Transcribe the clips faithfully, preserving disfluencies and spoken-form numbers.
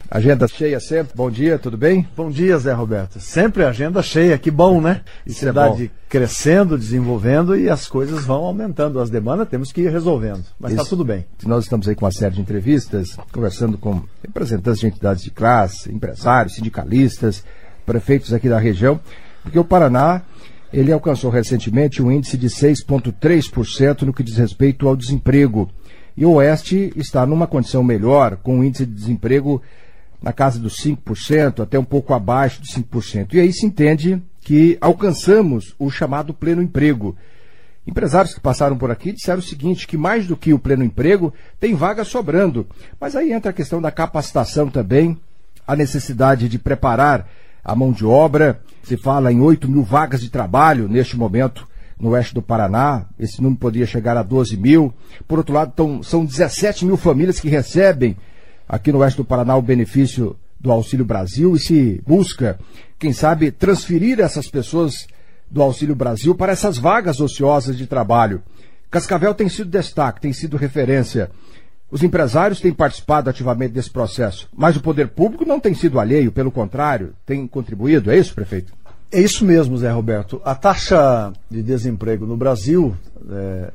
Agenda cheia sempre. Bom dia, tudo bem? Bom dia, Zé Roberto. Sempre agenda cheia, que bom, né? Isso é Cidade bom. Crescendo, desenvolvendo e as coisas vão aumentando. As demandas temos que ir resolvendo. Mas está Isso. tudo bem. Nós estamos aí com uma série de entrevistas, conversando com representantes de entidades de classe, empresários, sindicalistas, prefeitos aqui da região, porque o Paraná, ele alcançou recentemente um índice de seis vírgula três por cento no que diz respeito ao desemprego. E o Oeste está numa condição melhor, com um índice de desemprego na casa dos cinco por cento, até um pouco abaixo de cinco por cento. E aí se entende que alcançamos o chamado pleno emprego. Empresários que passaram por aqui disseram o seguinte, que mais do que o pleno emprego, tem vaga sobrando. Mas aí entra a questão da capacitação também, a necessidade de preparar a mão de obra. Se fala em oito mil vagas de trabalho neste momento no oeste do Paraná, esse número poderia chegar a doze mil. Por outro lado, tão, são dezessete mil famílias que recebem aqui no oeste do Paraná o benefício do Auxílio Brasil e se busca, quem sabe, transferir essas pessoas do Auxílio Brasil para essas vagas ociosas de trabalho. Cascavel tem sido destaque, tem sido referência. Os empresários têm participado ativamente desse processo, mas o poder público não tem sido alheio, pelo contrário, tem contribuído. É isso, prefeito? É isso mesmo, Zé Roberto. A taxa de desemprego no Brasil, é,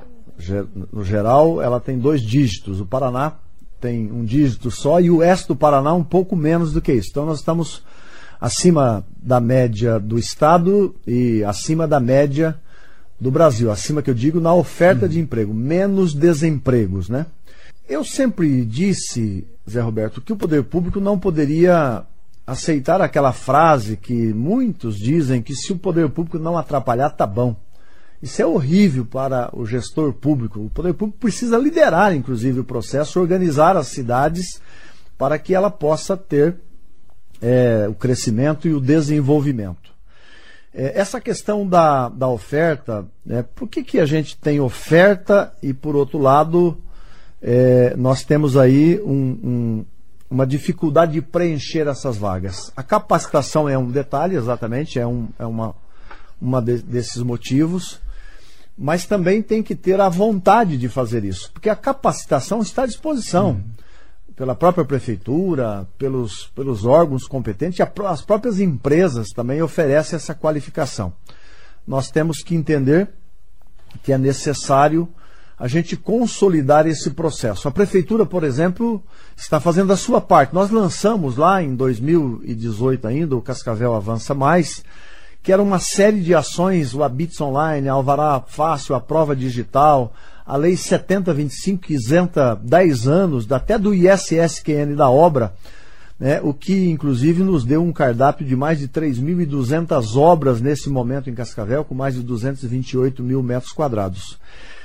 no geral, ela tem dois dígitos. O Paraná tem um dígito só e o oeste do Paraná um pouco menos do que isso. Então nós estamos acima da média do estado e acima da média do Brasil. Acima, que eu digo, na oferta de emprego. Menos desempregos, né? Eu sempre disse, Zé Roberto, que o poder público não poderia aceitar aquela frase que muitos dizem que se o poder público não atrapalhar, tá bom. Isso é horrível para o gestor público. O poder público precisa liderar, inclusive, o processo, organizar as cidades para que ela possa ter é, o crescimento e o desenvolvimento. É, essa questão da, da oferta, né, por que, que a gente tem oferta e, por outro lado, é, nós temos aí um, um, uma dificuldade de preencher essas vagas? A capacitação é um detalhe, exatamente, é, um, é uma, uma de, desses motivos. Mas também tem que ter a vontade de fazer isso, porque a capacitação está à disposição uhum. pela própria prefeitura, pelos, pelos órgãos competentes, e a, as próprias empresas também oferecem essa qualificação. Nós temos que entender que é necessário a gente consolidar esse processo. A prefeitura, por exemplo, está fazendo a sua parte. Nós lançamos lá em dois mil e dezoito ainda o Cascavel Avança Mais, que era uma série de ações, o Habits Online, a Alvará Fácil, a Prova Digital, a Lei setenta vinte e cinco, que isenta dez anos, até do I S S Q N da obra, né, o que inclusive nos deu um cardápio de mais de três mil e duzentas obras nesse momento em Cascavel, com mais de duzentos e vinte e oito mil metros quadrados.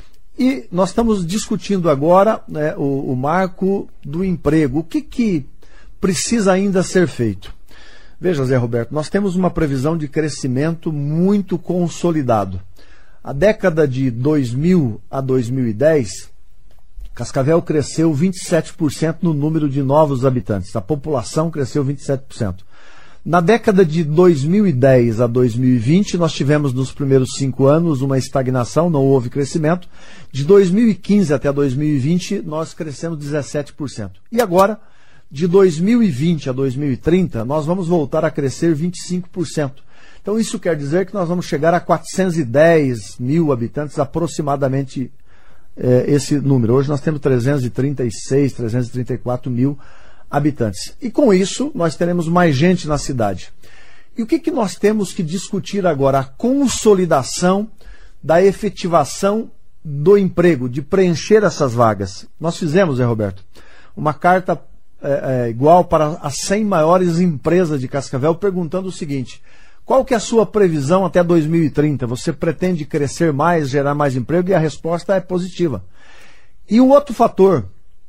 E nós estamos discutindo agora, né, o, o marco do emprego. O que, que precisa ainda ser feito? Veja, Zé Roberto, nós temos uma previsão de crescimento muito consolidado. A década de dois mil a dois mil e dez, Cascavel cresceu vinte e sete por cento no número de novos habitantes. A população cresceu vinte e sete por cento. Na década de dois mil e dez a dois mil e vinte, nós tivemos nos primeiros cinco anos uma estagnação, não houve crescimento. De dois mil e quinze até dois mil e vinte, nós crescemos dezessete por cento. E agora, de dois mil e vinte a dois mil e trinta, nós vamos voltar a crescer vinte e cinco por cento. Então isso quer dizer que nós vamos chegar a quatrocentos e dez mil habitantes, aproximadamente eh, esse número. Hoje nós temos trezentos e trinta e seis, trezentos e trinta e quatro mil habitantes. E com isso nós teremos mais gente na cidade. E o que, que nós temos que discutir agora? A consolidação da efetivação do emprego, de preencher essas vagas. Nós fizemos, Zé Roberto, uma carta É, é, igual para as cem maiores empresas de Cascavel, perguntando o seguinte: qual que é a sua previsão até dois mil e trinta? Você pretende crescer mais, gerar mais emprego? E a resposta é positiva. E o outro fator,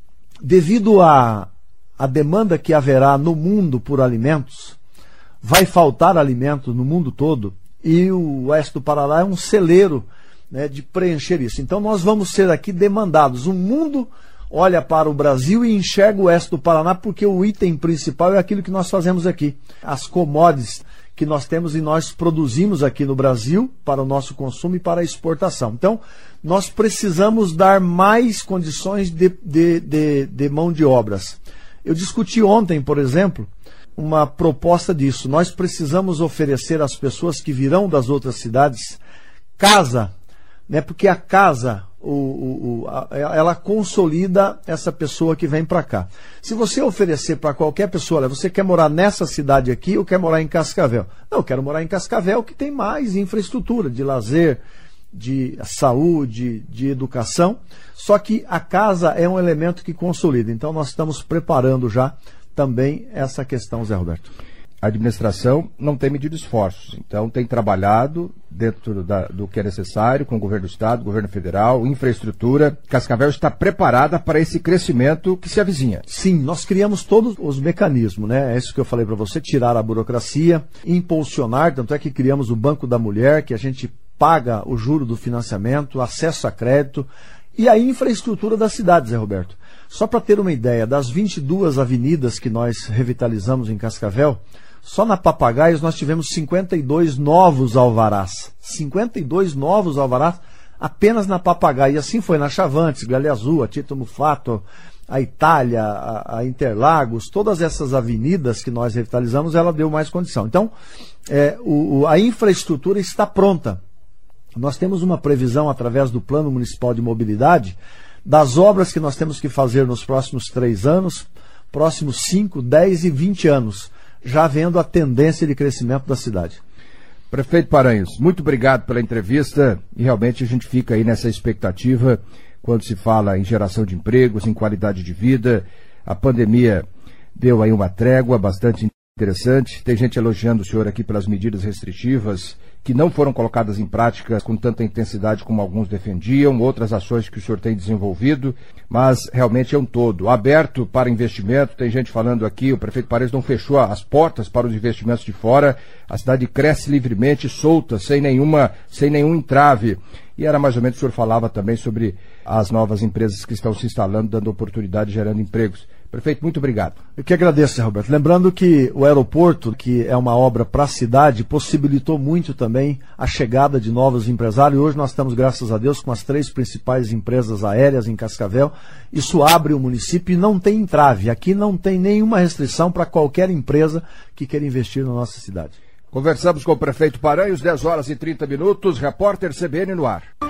devido à a, a demanda que haverá no mundo por alimentos, vai faltar alimentos no mundo todo, e o oeste do Paraná é um celeiro, né, de preencher isso. Então nós vamos ser aqui demandados. O mundo olha para o Brasil e enxerga o oeste do Paraná, porque o item principal é aquilo que nós fazemos aqui. As commodities que nós temos e nós produzimos aqui no Brasil para o nosso consumo e para a exportação. Então, nós precisamos dar mais condições de, de, de, de mão de obras. Eu discuti ontem, por exemplo, uma proposta disso. Nós precisamos oferecer às pessoas que virão das outras cidades casa, né? Porque a casa, o, o, o, a, ela consolida essa pessoa que vem para cá. Se você oferecer para qualquer pessoa, olha, você quer morar nessa cidade aqui ou quer morar em Cascavel? Não, eu quero morar em Cascavel, que tem mais infraestrutura de lazer, de saúde, de educação. Só que a casa é um elemento que consolida. Então nós estamos preparando já também essa questão, Zé Roberto. A administração não tem medido esforços, então tem trabalhado dentro da, do que é necessário com o governo do estado, governo federal, infraestrutura. Cascavel está preparada para esse crescimento que se avizinha. Sim, nós criamos todos os mecanismos, né? É isso que eu falei para você, tirar a burocracia, impulsionar, tanto é que criamos o Banco da Mulher, que a gente paga o juro do financiamento, acesso a crédito e a infraestrutura da cidade, Zé Roberto. Só para ter uma ideia, das vinte e duas avenidas que nós revitalizamos em Cascavel, só na Papagaios nós tivemos cinquenta e dois novos alvarás. cinquenta e dois novos alvarás apenas na Papagaio. E assim foi na Chavantes, Galha Azul, a Tito Mufato, a Itália, a, a Interlagos, todas essas avenidas que nós revitalizamos, ela deu mais condição. Então, é, o, a infraestrutura está pronta. Nós temos uma previsão através do Plano Municipal de Mobilidade das obras que nós temos que fazer nos próximos três anos, próximos cinco, dez e vinte anos, já vendo a tendência de crescimento da cidade. Prefeito Paranhos, muito obrigado pela entrevista e realmente a gente fica aí nessa expectativa quando se fala em geração de empregos, em qualidade de vida. A pandemia deu aí uma trégua bastante interessante. Tem gente elogiando o senhor aqui pelas medidas restritivas que não foram colocadas em prática com tanta intensidade como alguns defendiam, outras ações que o senhor tem desenvolvido, mas realmente é um todo aberto para investimento. Tem gente falando aqui, o prefeito Paranhos não fechou as portas para os investimentos de fora, a cidade cresce livremente, solta, sem nenhuma, sem nenhum entrave. E era mais ou menos o senhor falava também sobre as novas empresas que estão se instalando, dando oportunidade, gerando empregos. Prefeito, muito obrigado. Eu que agradeço, Zé Roberto. Lembrando que o aeroporto, que é uma obra para a cidade, possibilitou muito também a chegada de novos empresários. Hoje nós estamos, graças a Deus, com as três principais empresas aéreas em Cascavel. Isso abre o município e não tem entrave. Aqui não tem nenhuma restrição para qualquer empresa que queira investir na nossa cidade. Conversamos com o prefeito Paranhos, dez horas e trinta minutos, repórter C B N no ar.